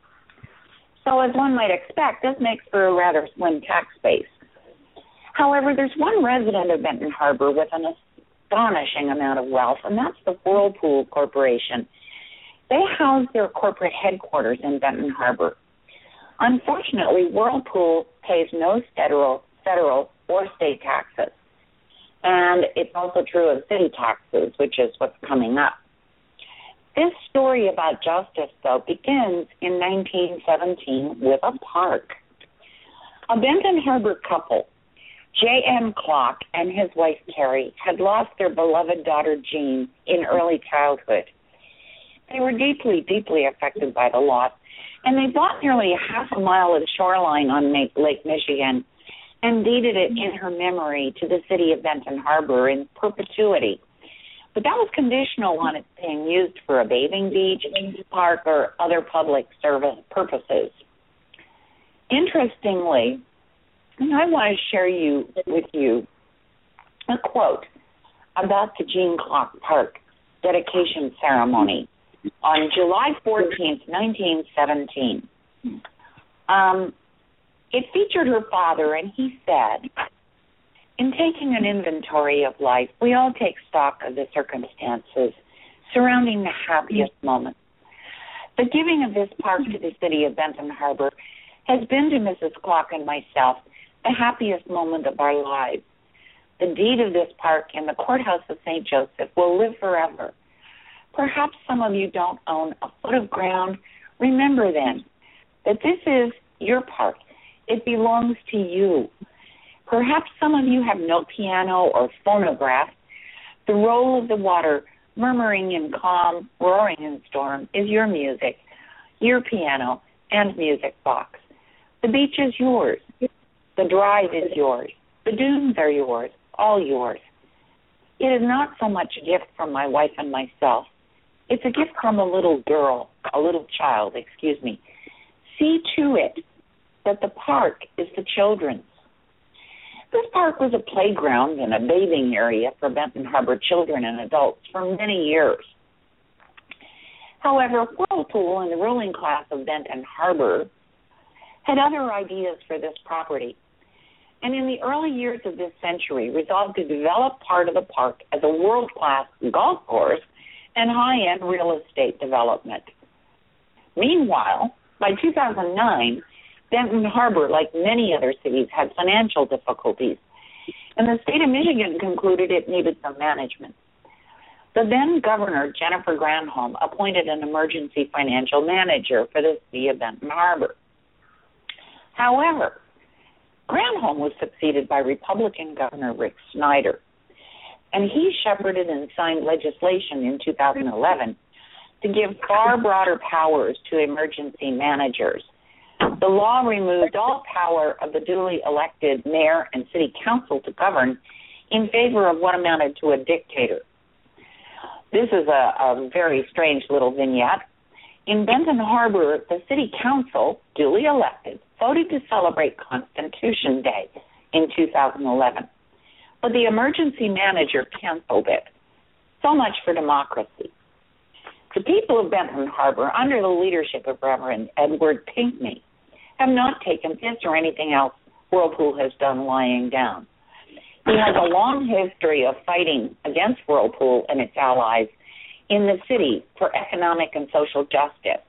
So as one might expect, this makes for a rather slim tax base. However, there's one resident of Benton Harbor with an astonishing amount of wealth, and that's the Whirlpool Corporation. They house their corporate headquarters in Benton Harbor. Unfortunately, Whirlpool pays no federal, federal or state taxes. And it's also true of city taxes, which is what's coming up. This story about justice, though, begins in nineteen seventeen with a park. A Benton Harbor couple, J M Klock and his wife Carrie, had lost their beloved daughter Jean in early childhood. They were deeply, deeply affected by the loss, and they bought nearly a half a mile of shoreline on Lake Michigan and deeded it in her memory to the city of Benton Harbor in perpetuity. But that was conditional on it being used for a bathing beach, park, or other public service purposes. Interestingly, I want to share you with you a quote about the Jean Klock Park dedication ceremony on July fourteenth, nineteen seventeen. Um, it featured her father, and he said, "In taking an inventory of life, we all take stock of the circumstances surrounding the happiest moments. The giving of this park to the city of Benton Harbor has been to Missus Klock and myself the happiest moment of our lives. The deed of this park in the courthouse of Saint Joseph will live forever. Perhaps some of you don't own a foot of ground. Remember then that this is your park. It belongs to you. Perhaps some of you have no piano or phonograph. The roll of the water, murmuring in calm, roaring in storm, is your music, your piano and music box. The beach is yours. The drive is yours. The dunes are yours, all yours. It is not so much a gift from my wife and myself. It's a gift from a little girl, a little child, excuse me. See to it that the park is the children's." This park was a playground and a bathing area for Benton Harbor children and adults for many years. However, Whirlpool and the ruling class of Benton Harbor had other ideas for this property, and in the early years of this century resolved to develop part of the park as a world-class golf course and high-end real estate development. Meanwhile, by two thousand nine, Benton Harbor, like many other cities, had financial difficulties, and the state of Michigan concluded it needed some management. The then governor, Jennifer Granholm, appointed an emergency financial manager for the city of Benton Harbor. However, Granholm was succeeded by Republican Governor Rick Snyder, and he shepherded and signed legislation in two thousand eleven to give far broader powers to emergency managers. The law removed all power of the duly elected mayor and city council to govern in favor of what amounted to a dictator. This is a, a very strange little vignette. In Benton Harbor, the city council, duly elected, voted to celebrate Constitution Day in two thousand eleven. But the emergency manager canceled it. So much for democracy. The people of Benton Harbor, under the leadership of Reverend Edward Pinckney, have not taken this or anything else Whirlpool has done lying down. He has a long history of fighting against Whirlpool and its allies in the city for economic and social justice.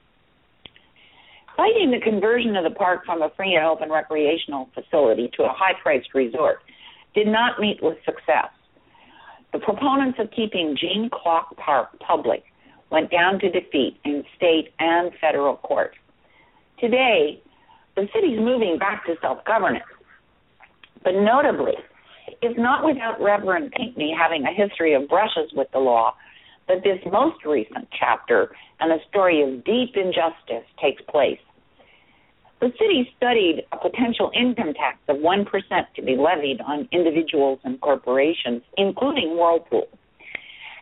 Fighting the conversion of the park from a free and open recreational facility to a high-priced resort did not meet with success. The proponents of keeping Jean Klock Park public went down to defeat in state and federal court. Today, the city's moving back to self-governance, but notably, it's not without Reverend Pinckney having a history of brushes with the law that this most recent chapter and a story of deep injustice takes place. The city studied a potential income tax of one percent to be levied on individuals and corporations, including Whirlpool.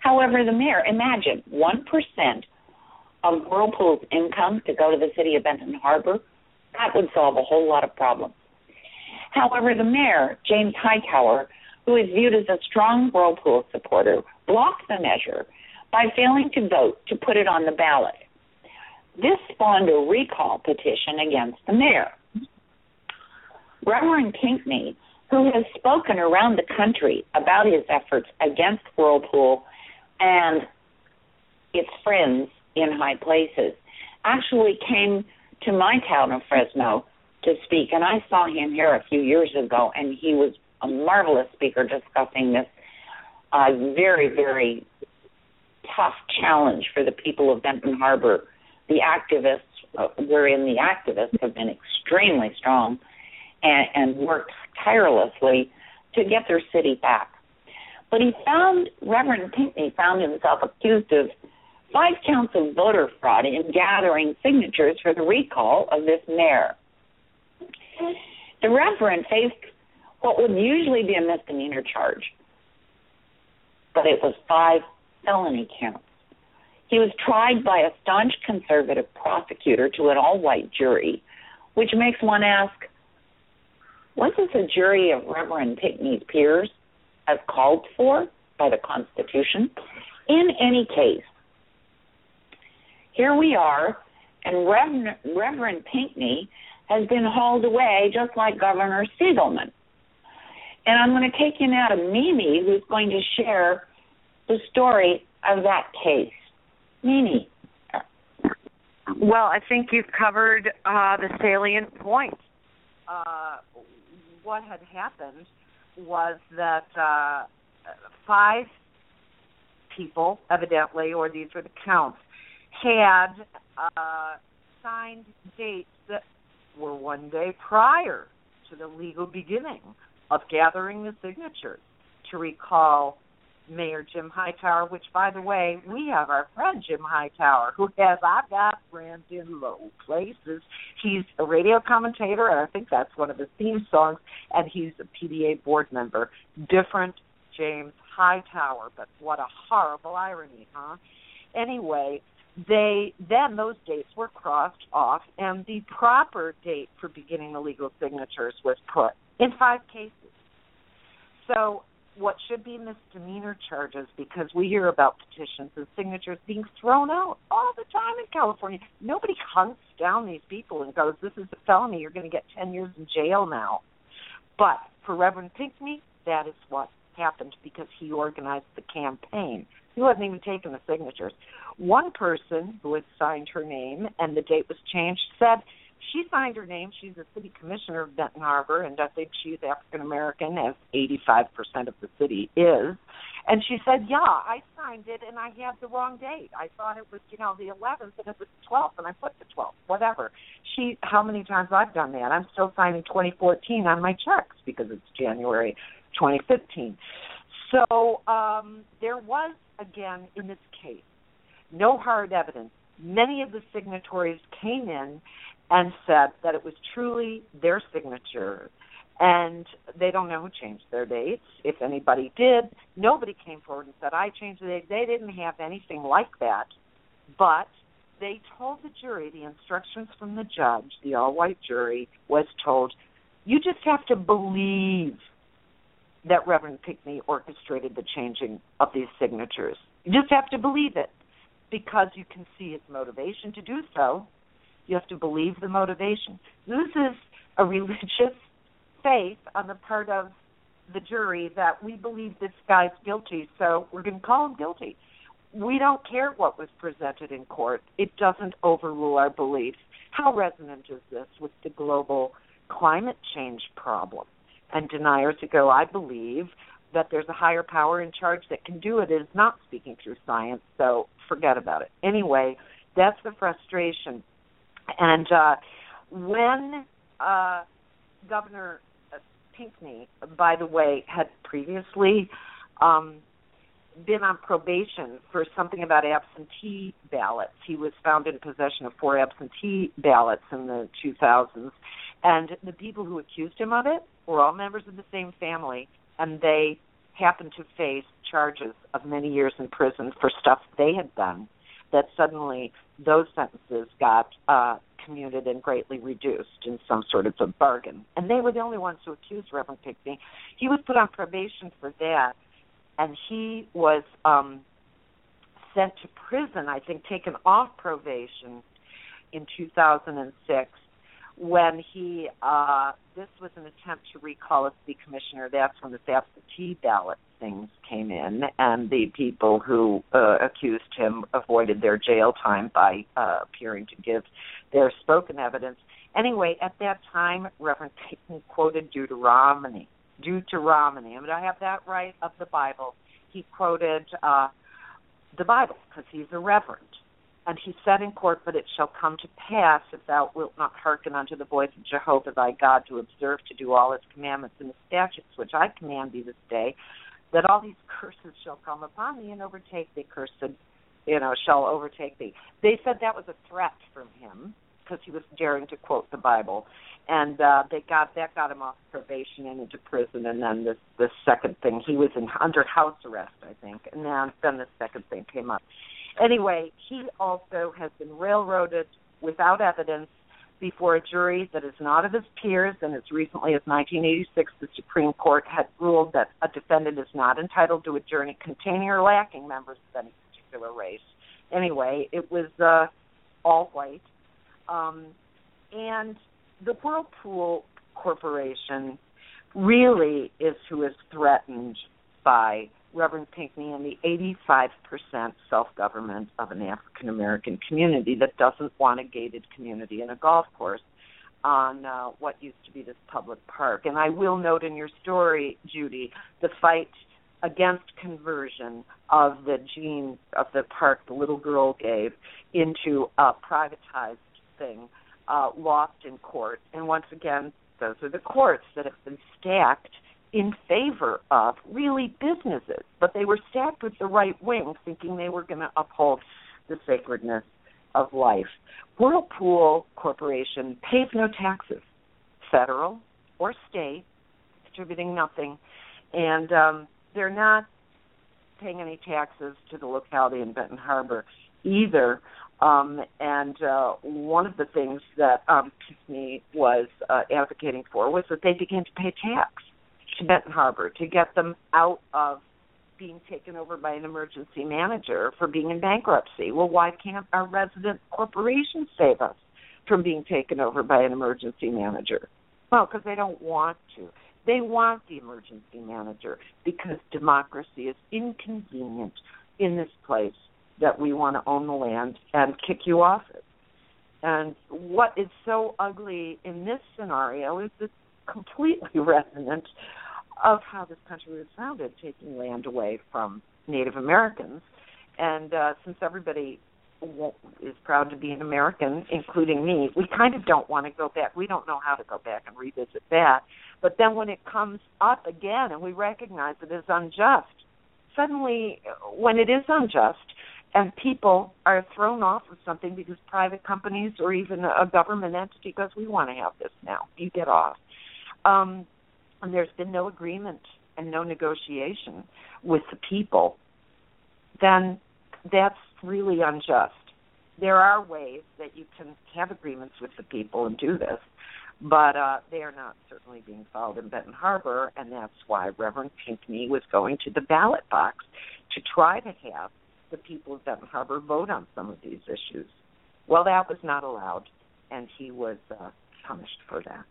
However, the mayor, imagine one percent of Whirlpool's income to go to the city of Benton Harbor, that would solve a whole lot of problems. However, the mayor, James Hightower, who is viewed as a strong Whirlpool supporter, blocked the measure by failing to vote to put it on the ballot. This spawned a recall petition against the mayor. Reverend Pinckney, who has spoken around the country about his efforts against Whirlpool and its friends in high places, actually came to my town of Fresno to speak, and I saw him here a few years ago, and he was a marvelous speaker discussing this uh, very, very tough challenge for the people of Benton Harbor. The activists, uh, wherein the activists have been extremely strong and, and worked tirelessly to get their city back. But he found, Reverend Pinckney found himself accused of five counts of voter fraud in gathering signatures for the recall of this mayor. The Reverend faced what would usually be a misdemeanor charge, but it was five felony counts. He was tried by a staunch conservative prosecutor to an all-white jury, which makes one ask, was this a jury of Reverend Pinckney's peers as called for by the Constitution? In any case, here we are, and Reverend, Reverend Pinckney has been hauled away just like Governor Siegelman. And I'm going to take you now to Mimi, who's going to share the story of that case. Mimi. Well, I think you've covered uh, the salient points. Uh, what had happened was that uh, five people, evidently, or these were the counts, had uh, signed dates that were one day prior to the legal beginning of gathering the signatures to recall Mayor Jim Hightower, which, by the way, we have our friend Jim Hightower, who has, I've got friends in low places. He's a radio commentator, and I think that's one of his theme songs, and he's a P D A board member. Different James Hightower, but what a horrible irony, huh? Anyway, they then those dates were crossed off, and the proper date for beginning the legal signatures was put in five cases. So what should be misdemeanor charges, because we hear about petitions and signatures being thrown out all the time in California. Nobody hunts down these people and goes, this is a felony, you're going to get ten years in jail now. But for Reverend Pinckney, that is what happened because he organized the campaign. He wasn't even taking the signatures. One person who had signed her name and the date was changed said she signed her name. She's a city commissioner of Benton Harbor, and I think she's African-American, as eighty-five percent of the city is. And she said, yeah, I signed it, and I had the wrong date. I thought it was, you know, the eleventh, and it was the twelfth, and I put the twelfth, whatever. She, how many times I've done that? I'm still signing twenty fourteen on my checks because it's January twenty fifteen. So um, there was, again, in this case, no hard evidence. Many of the signatories came in and said that it was truly their signature, and they don't know who changed their dates. If anybody did, nobody came forward and said, I changed the date. They didn't have anything like that, but they told the jury, the instructions from the judge, the all-white jury, was told, you just have to believe that Reverend Pinckney orchestrated the changing of these signatures. You just have to believe it because you can see his motivation to do so. You have to believe the motivation. This is a religious faith on the part of the jury that we believe this guy's guilty, so we're going to call him guilty. We don't care what was presented in court. It doesn't overrule our beliefs. How resonant is this with the global climate change problem? And deniers who go, I believe that there's a higher power in charge that can do it, is not speaking through science, so forget about it. Anyway, that's the frustration. And uh, when uh, Governor Pinckney, by the way, had previously um, been on probation for something about absentee ballots, he was found in possession of four absentee ballots in the two thousands, and the people who accused him of it were all members of the same family, and they happened to face charges of many years in prison for stuff they had done, that suddenly those sentences got uh, commuted and greatly reduced in some sort of a bargain. And they were the only ones who accused Reverend Pinckney. He was put on probation for that, and he was um, sent to prison, I think, taken off probation in two thousand six when he, uh, this was an attempt to recall as the commissioner. That's when this absentee ballot things came in, and the people who uh, accused him avoided their jail time by uh, appearing to give their spoken evidence. Anyway, at that time, Reverend Pinckney quoted Deuteronomy. Deuteronomy, I mean, I have that right, of the Bible. He quoted uh, the Bible because he's a reverend. And he said in court, but it shall come to pass, if thou wilt not hearken unto the voice of Jehovah thy God, to observe to do all his commandments and his statutes, which I command thee this day, that all these curses shall come upon thee and overtake thee, cursed, you know, shall overtake thee. They said that was a threat from him because he was daring to quote the Bible. And uh, they got that got him off probation and into prison. And then this, this second thing, he was in under house arrest, I think. And then, then the second thing came up. Anyway, he also has been railroaded without evidence before a jury that is not of his peers, and as recently as nineteen eighty-six, the Supreme Court had ruled that a defendant is not entitled to a jury containing or lacking members of any particular race. Anyway, it was uh, all white. Um, and the Whirlpool Corporation really is who is threatened by Reverend Pinckney and the eighty-five percent self-government of an African-American community that doesn't want a gated community and a golf course on uh, what used to be this public park. And I will note in your story, Judy, the fight against conversion of the gene of the park the little girl gave into a privatized thing, uh, lost in court. And once again, those are the courts that have been stacked in favor of really businesses, but they were stacked with the right wing, thinking they were going to uphold the sacredness of life. Whirlpool Corporation pays no taxes, federal or state, distributing nothing, and um, they're not paying any taxes to the locality in Benton Harbor either. Um, and uh, one of the things that um, Pinckney was uh, advocating for was that they begin to pay tax to Benton Harbor to get them out of being taken over by an emergency manager for being in bankruptcy. Well, why can't our resident corporations save us from being taken over by an emergency manager? Well, because they don't want to. They want the emergency manager because democracy is inconvenient in this place that we want to own the land and kick you off it. And what is so ugly in this scenario is it's completely resonant of how this country was founded, taking land away from Native Americans. And uh, since everybody is proud to be an American, including me, we kind of don't want to go back. We don't know how to go back and revisit that. But then when it comes up again and we recognize it as unjust, suddenly when it is unjust and people are thrown off of something because private companies or even a government entity goes, we want to have this now, you get off. Um, and there's been no agreement and no negotiation with the people, then that's really unjust. There are ways that you can have agreements with the people and do this, but uh, they are not certainly being followed in Benton Harbor, and that's why Reverend Pinckney was going to the ballot box to try to have the people of Benton Harbor vote on some of these issues. Well, that was not allowed, and he was uh, punished for that.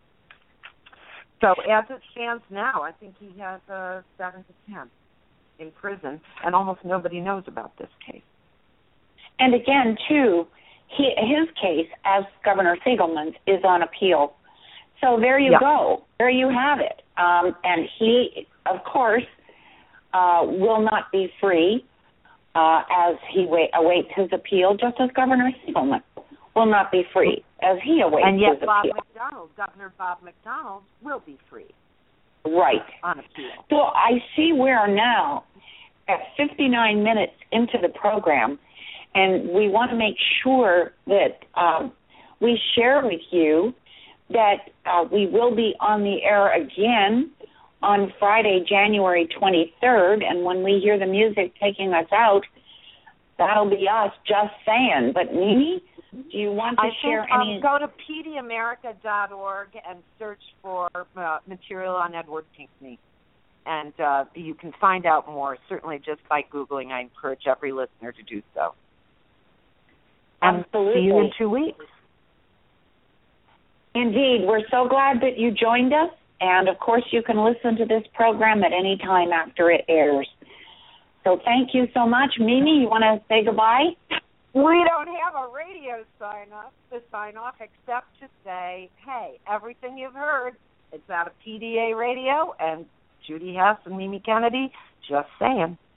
So as it stands now, I think he has uh, seven to ten in prison, and almost nobody knows about this case. And again, too, he, his case, as Governor Siegelman's, is on appeal. So there you yeah. go. There you have it. Um, and he, of course, uh, will not be free uh, as he wait, awaits his appeal, just as Governor Siegelman will not be free as he awaits and yet his Bob appeal. McDonald, Governor Bob McDonald, will be free. Right. On appeal. So I see we are now at fifty-nine minutes into the program, and we want to make sure that um, we share with you that uh, we will be on the air again on Friday, January twenty-third, and when we hear the music taking us out, that'll be us just saying. But Mimi, do you want to I share think, any? Um, go to p d america dot org and search for uh, material on Edward Pinckney. And uh, you can find out more, certainly just by Googling. I encourage every listener to do so. And Absolutely. See you in two weeks. Indeed. We're so glad that you joined us. And, of course, you can listen to this program at any time after it airs. So thank you so much. Mimi, you want to say goodbye? We don't have a radio sign-off to sign off except to say, hey, everything you've heard, it's out of P D A Radio, and Judy Hess and Mimi Kennedy, just saying.